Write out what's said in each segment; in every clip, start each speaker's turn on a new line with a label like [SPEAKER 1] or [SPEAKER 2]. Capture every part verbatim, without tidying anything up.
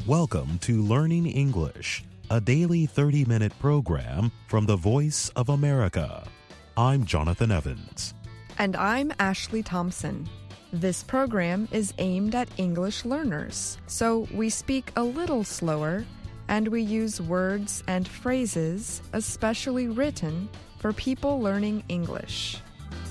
[SPEAKER 1] Welcome to Learning English, a daily thirty-minute program from the Voice of America. I'm Jonathan Evans.
[SPEAKER 2] And I'm Ashley Thompson. This program is aimed at English learners, so we speak a little slower and we use words and phrases especially written for people learning English.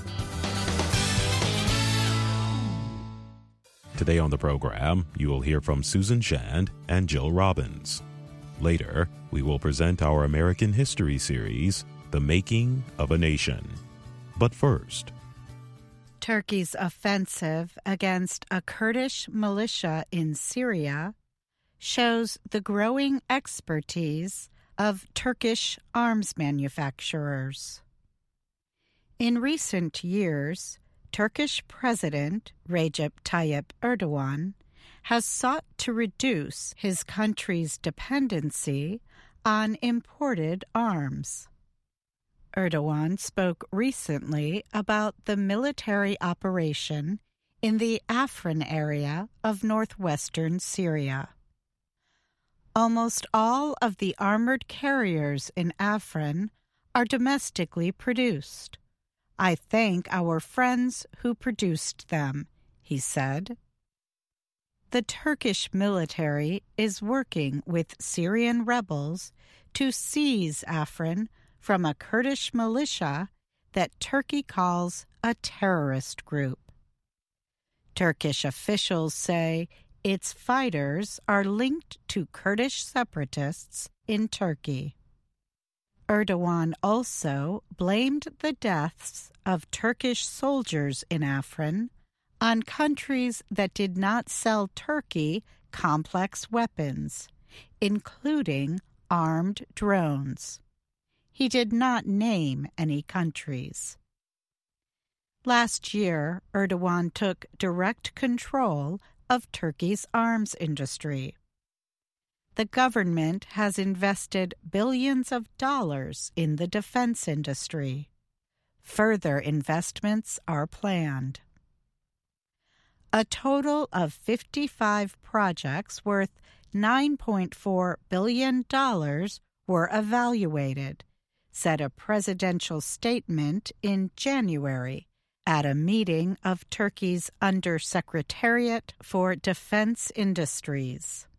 [SPEAKER 1] Today on the program, you will hear from Susan Shand and Jill Robbins. Later, we will present our American history series, The Making of a Nation. But first,
[SPEAKER 3] Turkey's offensive against a Kurdish militia in Syria shows the growing expertise of Turkish arms manufacturers. In recent years, Turkish President Recep Tayyip Erdogan has sought to reduce his country's dependency on imported arms. Erdogan spoke recently about the military operation in the Afrin area of northwestern Syria. Almost all of the armored carriers in Afrin are domestically produced. I thank our friends who produced them, he said. The Turkish military is working with Syrian rebels to seize Afrin from a Kurdish militia that Turkey calls a terrorist group. Turkish officials say its fighters are linked to Kurdish separatists in Turkey. Erdogan also blamed the deaths of Turkish soldiers in Afrin on countries that did not sell Turkey complex weapons, including armed drones. He did not name any countries. Last year, Erdogan took direct control of Turkey's arms industry. The government has invested billions of dollars in the defense industry. Further investments are planned. A total of fifty-five projects worth nine point four billion dollars were evaluated, said a presidential statement in January at a meeting of Turkey's Undersecretariat for Defense Industries.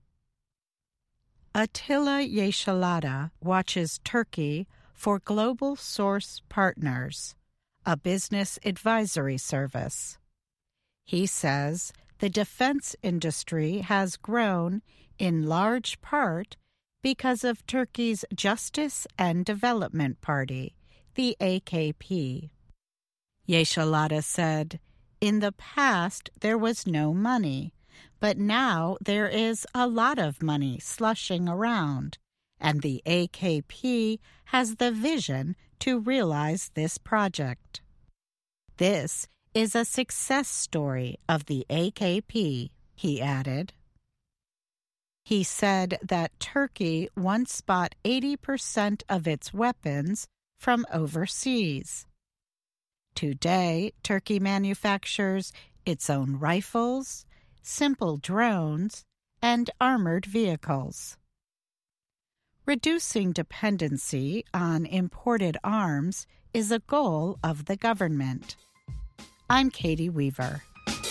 [SPEAKER 3] Attila Yeşilada watches Turkey for Global Source Partners, a business advisory service. He says the defense industry has grown in large part because of Turkey's Justice and Development Party, the A K P. Yeşilada said, "In the past there was no money, but now there is a lot of money slushing around, and the A K P has the vision to realize this project. This is a success story of the A K P," he added. He said that Turkey once bought eighty percent of its weapons from overseas. Today, Turkey manufactures its own rifles, simple drones, and armored vehicles. Reducing dependency on imported arms is a goal of the government. I'm Katie Weaver.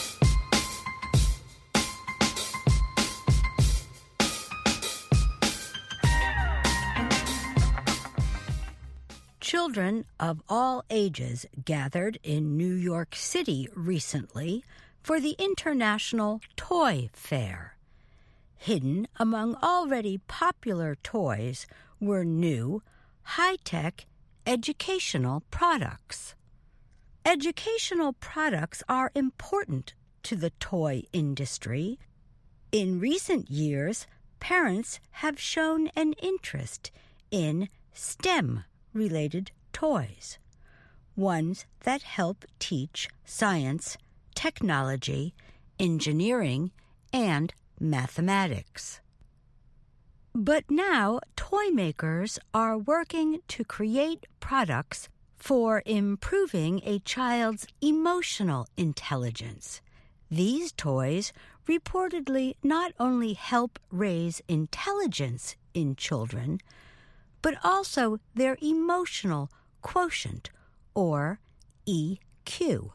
[SPEAKER 4] Children of all ages gathered in New York City recently for the International Toy Fair. Hidden among already popular toys were new, high-tech educational products. Educational products are important to the toy industry. In recent years, parents have shown an interest in STEM-related toys, ones that help teach science, technology, engineering, and mathematics. But now, toy makers are working to create products for improving a child's emotional intelligence. These toys reportedly not only help raise intelligence in children, but also their emotional quotient, or E Q.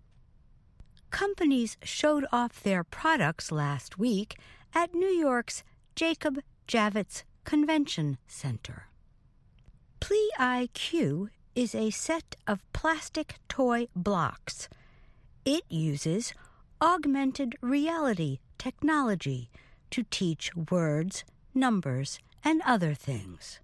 [SPEAKER 4] Companies showed off their products last week at New York's Jacob Javits Convention Center. Play I Q is a set of plastic toy blocks. It uses augmented reality technology to teach words, numbers, and other things.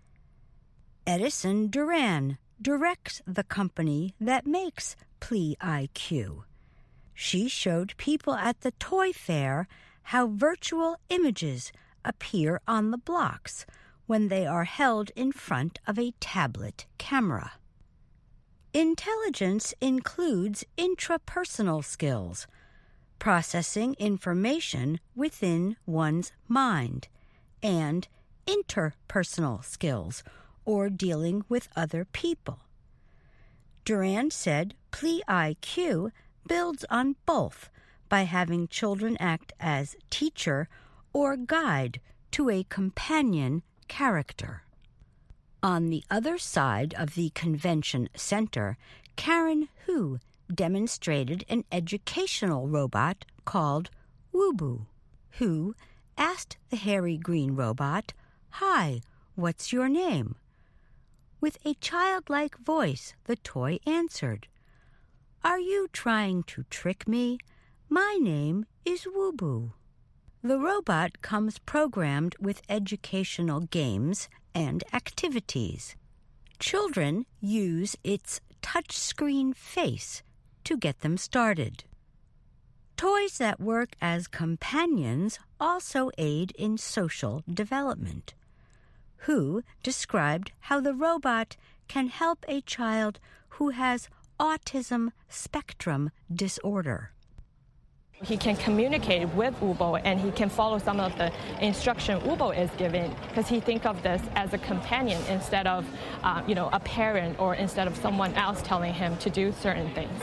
[SPEAKER 4] Edison Duran directs the company that makes Play I Q. She showed people at the toy fair how virtual images appear on the blocks when they are held in front of a tablet camera. Intelligence includes intrapersonal skills, processing information within one's mind, and interpersonal skills, or dealing with other people. Duran said Play I Q builds on both by having children act as teacher or guide to a companion character. On the other side of the convention center, Karen Hu demonstrated an educational robot called Wubu. Hu asked the hairy green robot, "Hi, what's your name?" With a childlike voice, the toy answered, "Are you trying to trick me? My name is Wubu." The robot comes programmed with educational games and activities. Children use its touchscreen face to get them started. Toys that work as companions also aid in social development. Hu described how the robot can help a child who has autism spectrum disorder.
[SPEAKER 5] He can communicate with Wubu, and he can follow some of the instruction Wubu is giving, because he thinks of this as a companion instead of, uh, you know, a parent, or instead of someone else telling him to do certain things.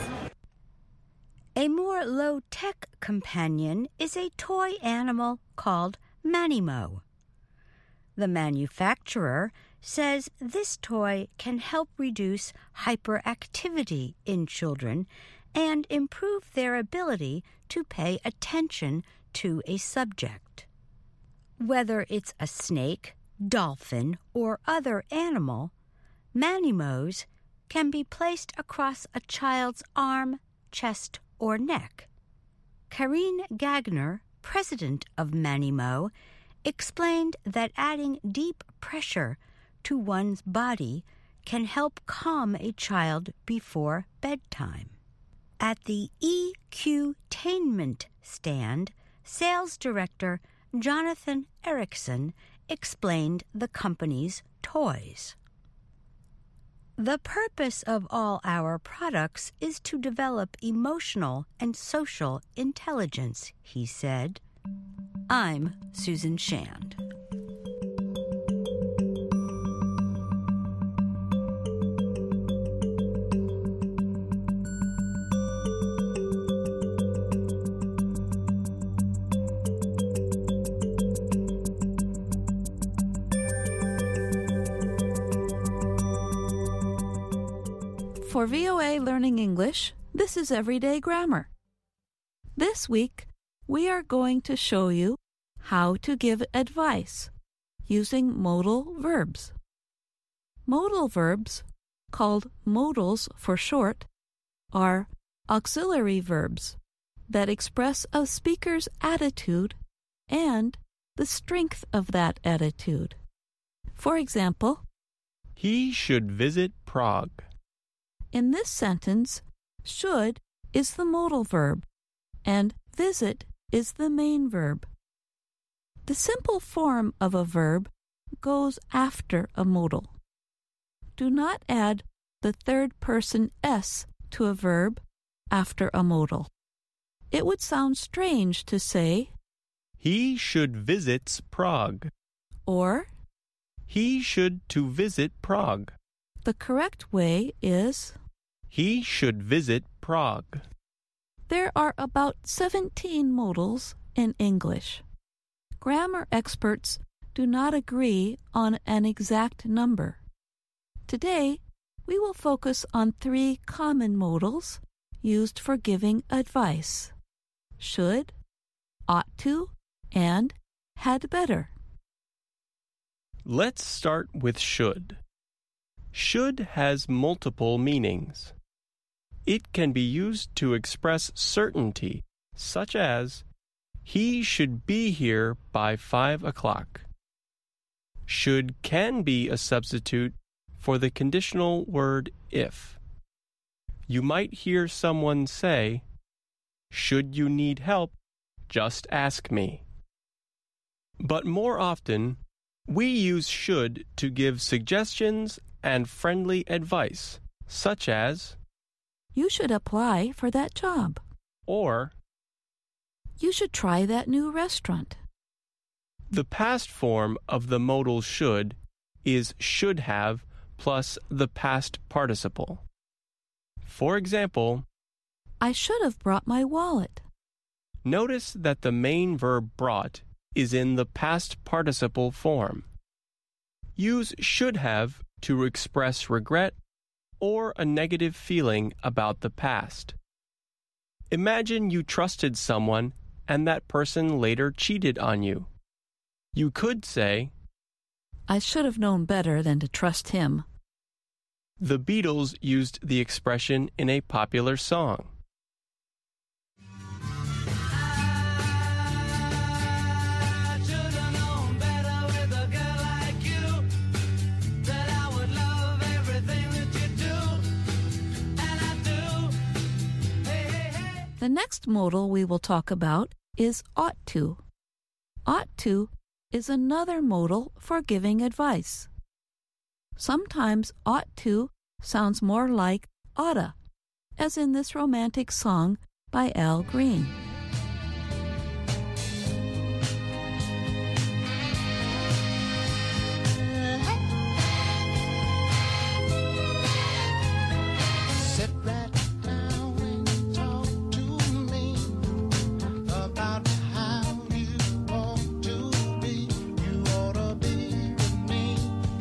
[SPEAKER 4] A more low-tech companion is a toy animal called Manimo. The manufacturer says this toy can help reduce hyperactivity in children and improve their ability to pay attention to a subject. Whether it's a snake, dolphin, or other animal, Manimos can be placed across a child's arm, chest, or neck. Karine Gagner, president of Manimo, explained that adding deep pressure to one's body can help calm a child before bedtime. At the E-Q-tainment stand, sales director Jonathan Erickson explained the company's toys. The purpose of all our products is to develop emotional and social intelligence, he said. I'm Susan Shand.
[SPEAKER 6] For V O A Learning English, this is Everyday Grammar. This week, we are going to show you how to give advice using modal verbs. Modal verbs, called modals for short, are auxiliary verbs that express a speaker's attitude and the strength of that attitude. For example,
[SPEAKER 7] he should visit Prague.
[SPEAKER 6] In this sentence, should is the modal verb, and visit is the main verb. The simple form of a verb goes after a modal. Do not add the third person s to a verb after a modal. It would sound strange to say,
[SPEAKER 7] he should visit Prague,
[SPEAKER 6] or
[SPEAKER 7] he should to visit Prague.
[SPEAKER 6] The correct way is,
[SPEAKER 7] he should visit Prague.
[SPEAKER 6] There are about seventeen modals in English. Grammar experts do not agree on an exact number. Today, we will focus on three common modals used for giving advice: should, ought to, and had better.
[SPEAKER 7] Let's start with should. Should has multiple meanings. It can be used to express certainty, such as, he should be here by five o'clock. Should can be a substitute for the conditional word if. You might hear someone say, should you need help, just ask me. But more often, we use should to give suggestions and friendly advice, such as,
[SPEAKER 6] You should apply for that job.
[SPEAKER 7] or,
[SPEAKER 6] You should try that new restaurant.
[SPEAKER 7] the past form of the modal should is should have plus the past participle. For example,
[SPEAKER 6] I should have brought my wallet.
[SPEAKER 7] notice that the main verb brought is in the past participle form. Use should have to express regret or a negative feeling about the past. Imagine you trusted someone and that person later cheated on you. You could say,
[SPEAKER 6] I should have known better than to trust him.
[SPEAKER 7] the Beatles used the expression in a popular song.
[SPEAKER 6] The next modal we will talk about is ought to. Ought to is another modal for giving advice. Sometimes ought to sounds more like oughta, as in this romantic song by Al Green.
[SPEAKER 8] Sit right down and talk to me about how you ought to be. You ought to be with me.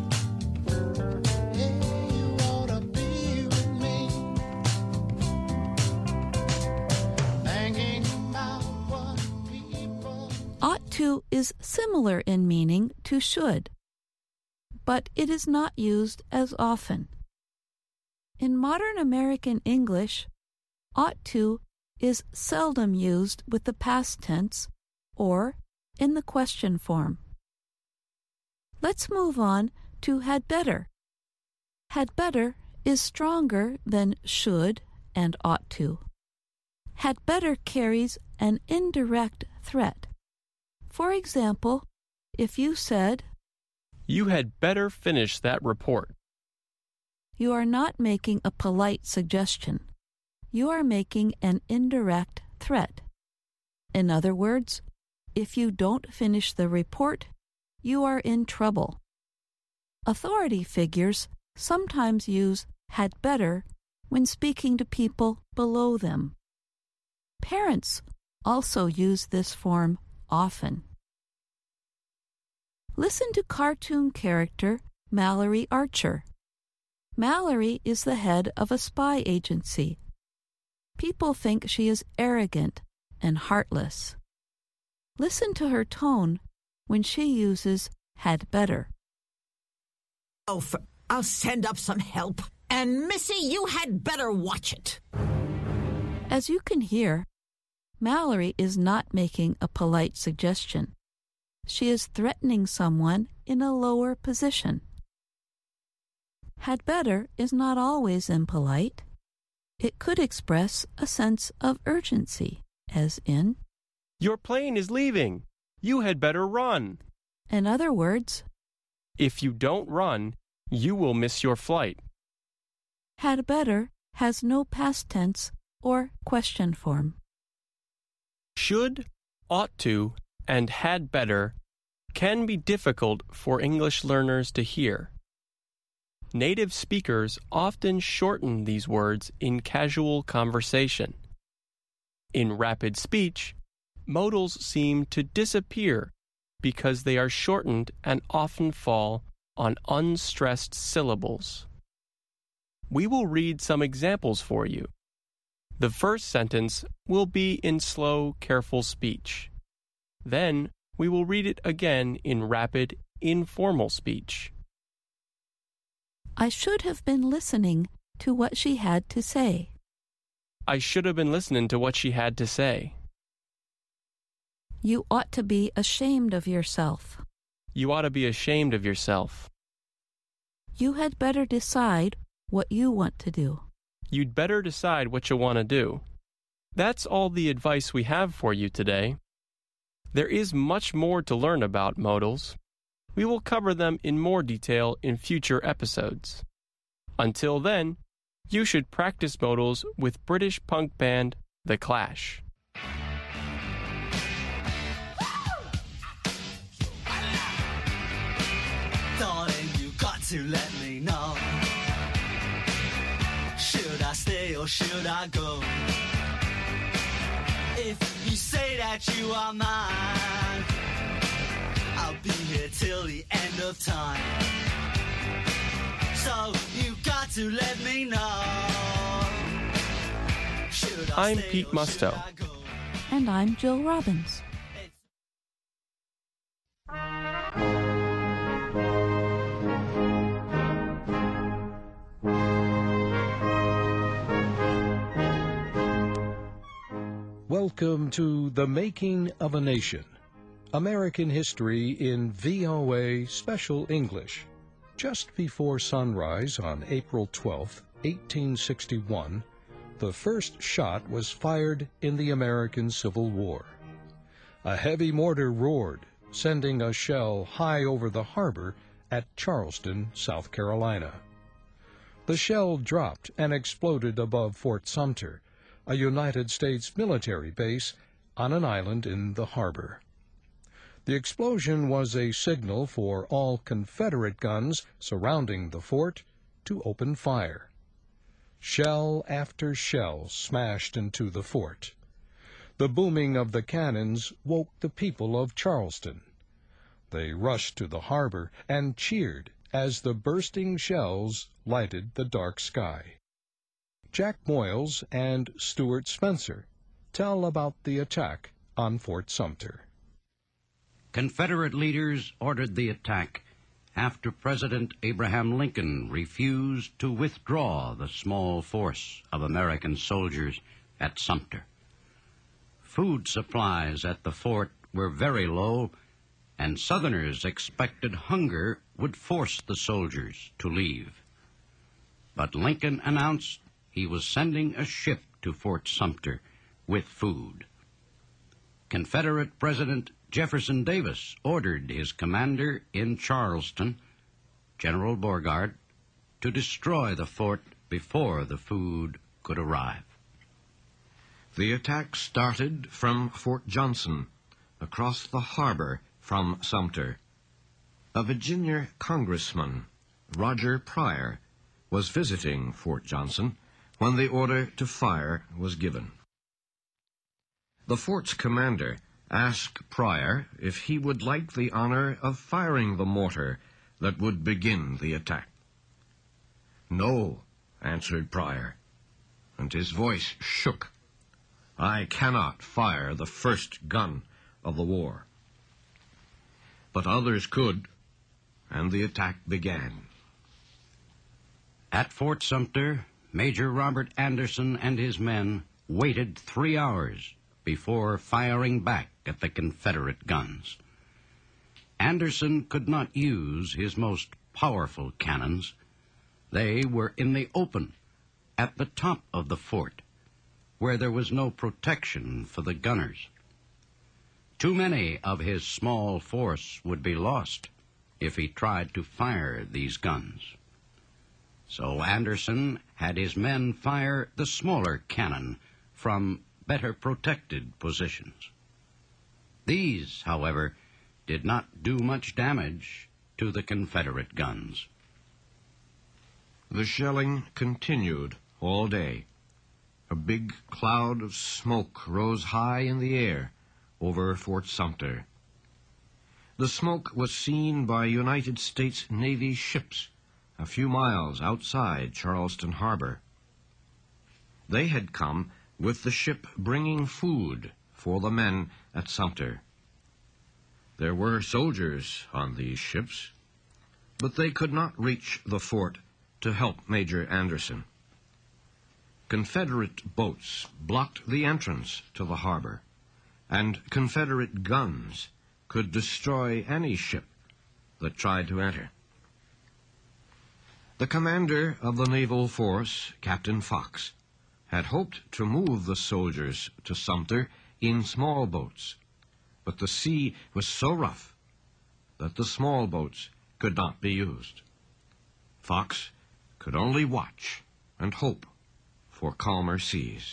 [SPEAKER 8] Yeah, you ought to be with me. Thinking about what people.
[SPEAKER 6] Ought to is similar in meaning to should, but it is not used as often. In modern American English, ought to is seldom used with the past tense or in the question form. Let's move on to had better. Had better is stronger than should and ought to. Had better carries an indirect threat. For example, if you said,
[SPEAKER 7] You had better finish that report.
[SPEAKER 6] you are not making a polite suggestion. You are making an indirect threat. In other words, if you don't finish the report, you are in trouble. Authority figures sometimes use had better when speaking to people below them. Parents also use this form often. Listen to cartoon character Mallory Archer. Mallory is the head of a spy agency. People think she is arrogant and heartless. Listen to her tone when she uses had better.
[SPEAKER 9] Oh, for, I'll send up some help. And, Missy, you had better watch it.
[SPEAKER 6] As you can hear, Mallory is not making a polite suggestion. She is threatening someone in a lower position. Had better is not always impolite. It could express a sense of urgency, as in,
[SPEAKER 7] Your plane is leaving. You had better run.
[SPEAKER 6] in other words,
[SPEAKER 7] If you don't run, you will miss your flight.
[SPEAKER 6] had better has no past tense or question form.
[SPEAKER 7] Should, ought to, and had better can be difficult for English learners to hear. Native speakers often shorten these words in casual conversation. In rapid speech, modals seem to disappear because they are shortened and often fall on unstressed syllables. We will read some examples for you. The first sentence will be in slow, careful speech. Then we will read it again in rapid, informal speech.
[SPEAKER 6] I should have been listening to what she had to say.
[SPEAKER 7] I should have been listening to what she had to say.
[SPEAKER 6] You ought to be ashamed of yourself.
[SPEAKER 7] You ought to be ashamed of yourself.
[SPEAKER 6] You had better decide what you want to do.
[SPEAKER 7] You'd better decide what you want to do. That's all the advice we have for you today. There is much more to learn about modals. We will cover them in more detail in future episodes. Until then, you should practice modals with British punk band The Clash.
[SPEAKER 10] Darling, you got to let me know. Should I stay or should I go? If you say that you are mine, I'll be here till the end of time. So you got to let me know. Should I
[SPEAKER 7] I'm
[SPEAKER 10] stay
[SPEAKER 7] Pete
[SPEAKER 10] or
[SPEAKER 7] Musto.
[SPEAKER 10] should I go?
[SPEAKER 6] And I'm Jill Robbins.
[SPEAKER 11] Welcome to The Making of a Nation, American History in V O A Special English. Just before sunrise on April twelfth, eighteen sixty-one, the first shot was fired in the American Civil War. A heavy mortar roared, sending a shell high over the harbor at Charleston, South Carolina. The shell dropped and exploded above Fort Sumter, a United States military base on an island in the harbor. The explosion was a signal for all Confederate guns surrounding the fort to open fire. Shell after shell smashed into the fort. The booming of the cannons woke the people of Charleston. They rushed to the harbor and cheered as the bursting shells lighted the dark sky. Jack Moyles and Stuart Spencer tell about the attack on Fort Sumter.
[SPEAKER 12] Confederate leaders ordered the attack after President Abraham Lincoln refused to withdraw the small force of American soldiers at Sumter. Food supplies at the fort were very low, and Southerners expected hunger would force the soldiers to leave. But Lincoln announced he was sending a ship to Fort Sumter with food. Confederate President Jefferson Davis ordered his commander in Charleston, General Beauregard, to destroy the fort before the food could arrive.
[SPEAKER 13] The attack started from Fort Johnson, across the harbor from Sumter. A Virginia congressman, Roger Pryor, was visiting Fort Johnson when the order to fire was given. The fort's commander asked Pryor if he would like the honor of firing the mortar that would begin the attack. "No," answered Pryor, and his voice shook. "I cannot fire the first gun of the war." But others could, and the attack began.
[SPEAKER 12] At Fort Sumter, Major Robert Anderson and his men waited three hours before firing back at the Confederate guns. Anderson could not use his most powerful cannons. They were in the open, at the top of the fort, where there was no protection for the gunners. Too many of his small force would be lost if he tried to fire these guns. So Anderson had his men fire the smaller cannon from better protected positions. These, however, did not do much damage to the Confederate guns.
[SPEAKER 13] The shelling continued all day. A big cloud of smoke rose high in the air, over Fort Sumter. The smoke was seen by United States Navy ships a few miles outside Charleston Harbor. They had come with the ship bringing food for the men at Sumter. There were soldiers on these ships, but they could not reach the fort to help Major Anderson. Confederate boats blocked the entrance to the harbor, and Confederate guns could destroy any ship that tried to enter. The commander of the naval force, Captain Fox, had hoped to move the soldiers to Sumter in small boats, but the sea was so rough that the small boats could not be used. Fox could only watch and hope for calmer seas.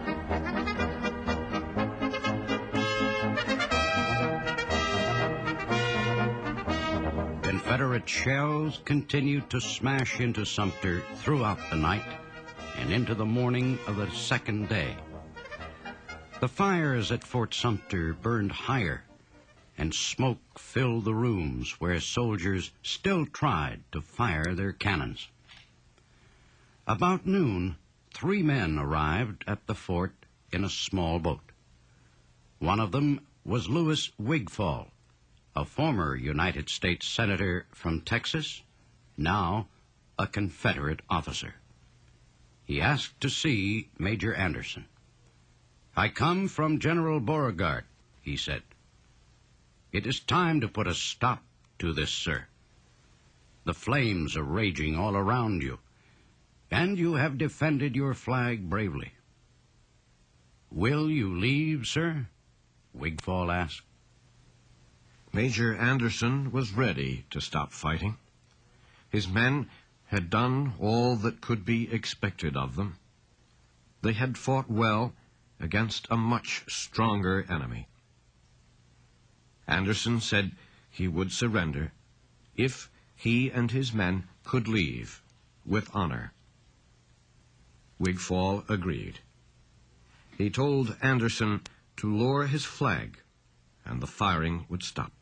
[SPEAKER 12] Confederate shells continued to smash into Sumter throughout the night and into the morning of the second day. The fires at Fort Sumter burned higher, and smoke filled the rooms where soldiers still tried to fire their cannons. About noon, three men arrived at the fort in a small boat. One of them was Louis Wigfall, a former United States Senator from Texas, now a Confederate officer. He asked to see Major Anderson. "I come from General Beauregard," he said. "It is time to put a stop to this, sir. The flames are raging all around you, and you have defended your flag bravely." "Will you leave, sir?" Wigfall asked.
[SPEAKER 13] Major Anderson was ready to stop fighting. His men had done all that could be expected of them. They had fought well against a much stronger enemy. Anderson said he would surrender if he and his men could leave with honor. Wigfall agreed. He told Anderson to lower his flag, and the firing would stop.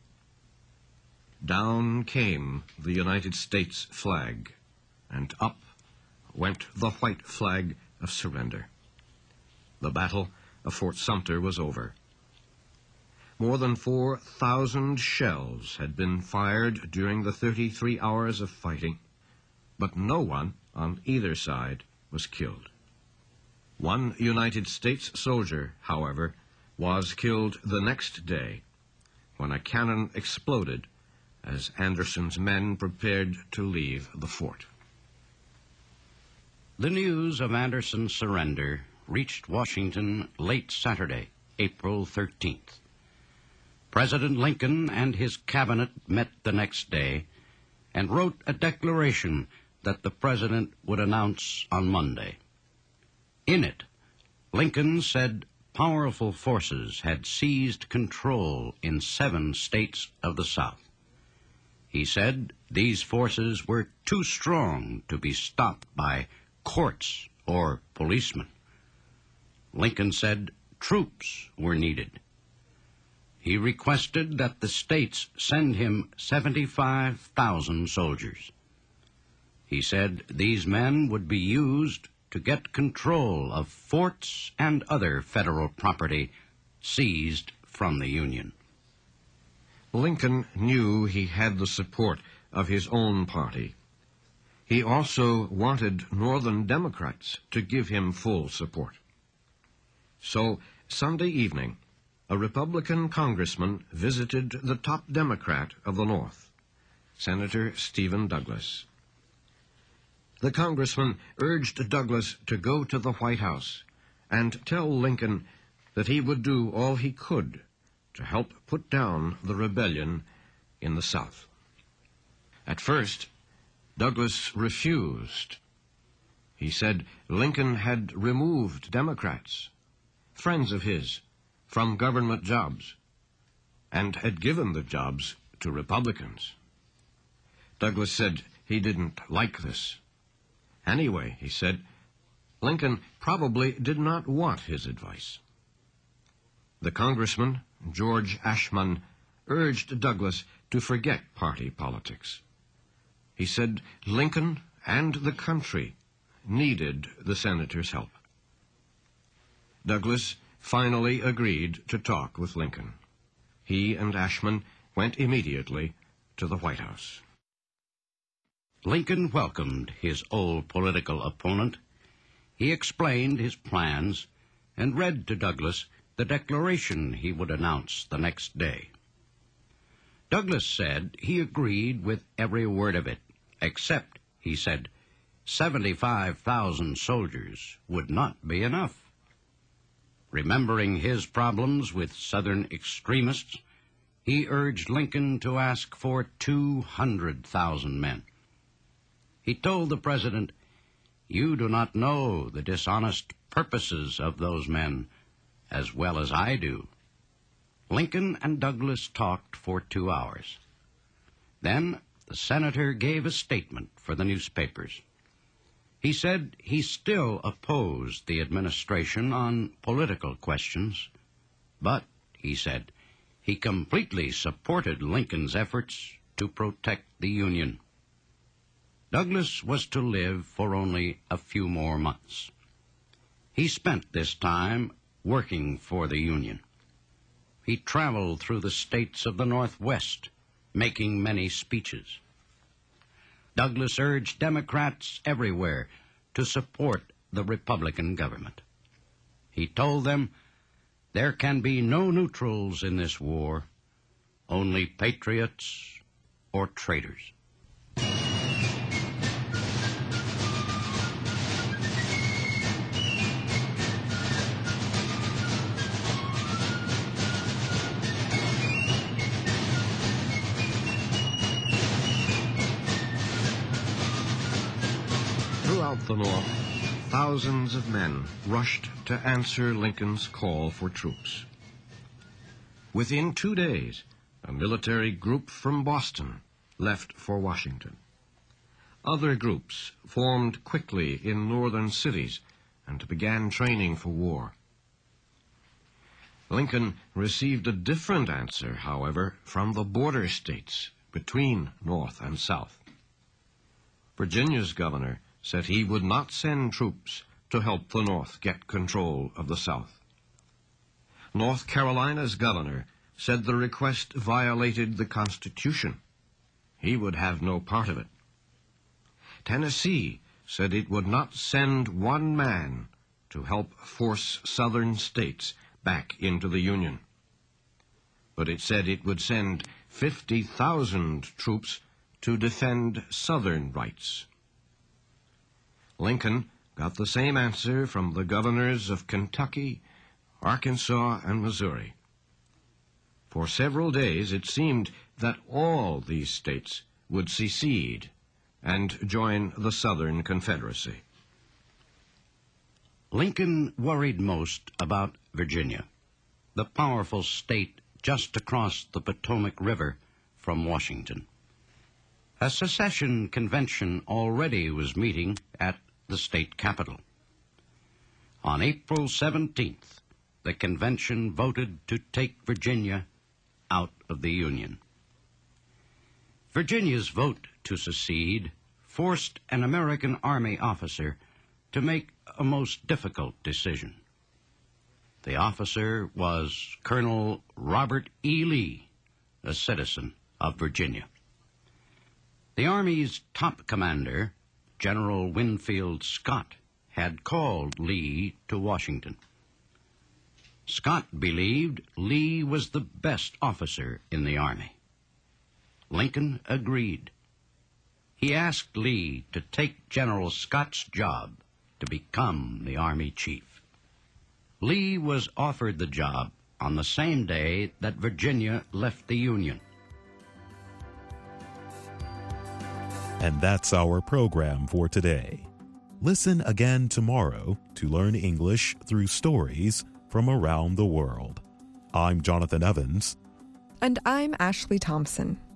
[SPEAKER 13] Down came the United States flag, and up went the white flag of surrender. The battle of Fort Sumter was over. More than four thousand shells had been fired during the thirty-three hours of fighting, but no one on either side was killed. One United States soldier, however, was killed the next day when a cannon exploded as Anderson's men prepared to leave the fort.
[SPEAKER 12] The news of Anderson's surrender reached Washington late Saturday, April thirteenth. President Lincoln and his cabinet met the next day and wrote a declaration that the president would announce on Monday. In it, Lincoln said powerful forces had seized control in seven states of the South. He said these forces were too strong to be stopped by courts or policemen. Lincoln said troops were needed. He requested that the states send him seventy-five thousand soldiers. He said these men would be used to get control of forts and other federal property seized from the Union.
[SPEAKER 13] Lincoln knew he had the support of his own party. He also wanted Northern Democrats to give him full support. So, Sunday evening, a Republican congressman visited the top Democrat of the North, Senator Stephen Douglas. The congressman urged Douglas to go to the White House and tell Lincoln that he would do all he could to help put down the rebellion in the South. At first, Douglas refused. He said Lincoln had removed Democrats, friends of his, from government jobs, and had given the jobs to Republicans. Douglas said he didn't like this. Anyway, he said, Lincoln probably did not want his advice. The congressman George Ashmun, urged Douglas to forget party politics. He said Lincoln and the country needed the senator's help. Douglas finally agreed to talk with Lincoln. He and Ashmun went immediately to the White House.
[SPEAKER 12] Lincoln welcomed his old political opponent. He explained his plans and read to Douglas the declaration he would announce the next day. Douglas said he agreed with every word of it, except, he said, seventy-five thousand soldiers would not be enough. Remembering his problems with Southern extremists, he urged Lincoln to ask for two hundred thousand men. He told the president, "You do not know the dishonest purposes of those men as well as I do." Lincoln and Douglas talked for two hours. Then the senator gave a statement for the newspapers. He said he still opposed the administration on political questions, but, he said, he completely supported Lincoln's efforts to protect the Union. Douglas was to live for only a few more months. He spent this time working for the Union. He traveled through the states of the Northwest, making many speeches. Douglas urged Democrats everywhere to support the Republican government. He told them, "There can be no neutrals in this war, only patriots or traitors."
[SPEAKER 13] Throughout the North, thousands of men rushed to answer Lincoln's call for troops. Within two days, a military group from Boston left for Washington. Other groups formed quickly in northern cities and began training for war. Lincoln received a different answer, however, from the border states between North and South. Virginia's governor said he would not send troops to help the North get control of the South. North Carolina's governor said the request violated the Constitution. He would have no part of it. Tennessee said it would not send one man to help force southern states back into the Union. But it said it would send fifty thousand troops to defend southern rights. Lincoln got the same answer from the governors of Kentucky, Arkansas, and Missouri. For several days it seemed that all these states would secede and join the Southern Confederacy.
[SPEAKER 12] Lincoln worried most about Virginia, the powerful state just across the Potomac River from Washington. A secession convention already was meeting at the state capital. On April seventeenth, the convention voted to take Virginia out of the Union. Virginia's vote to secede forced an American Army officer to make a most difficult decision. The officer was Colonel Robert E. Lee, a citizen of Virginia. The Army's top commander, General Winfield Scott, had called Lee to Washington. Scott believed Lee was the best officer in the Army. Lincoln agreed. He asked Lee to take General Scott's job to become the Army chief. Lee was offered the job on the same day that Virginia left the Union.
[SPEAKER 1] And that's our program for today. Listen again tomorrow to learn English through stories from around the world. I'm Jonathan Evans.
[SPEAKER 2] And I'm Ashley Thompson.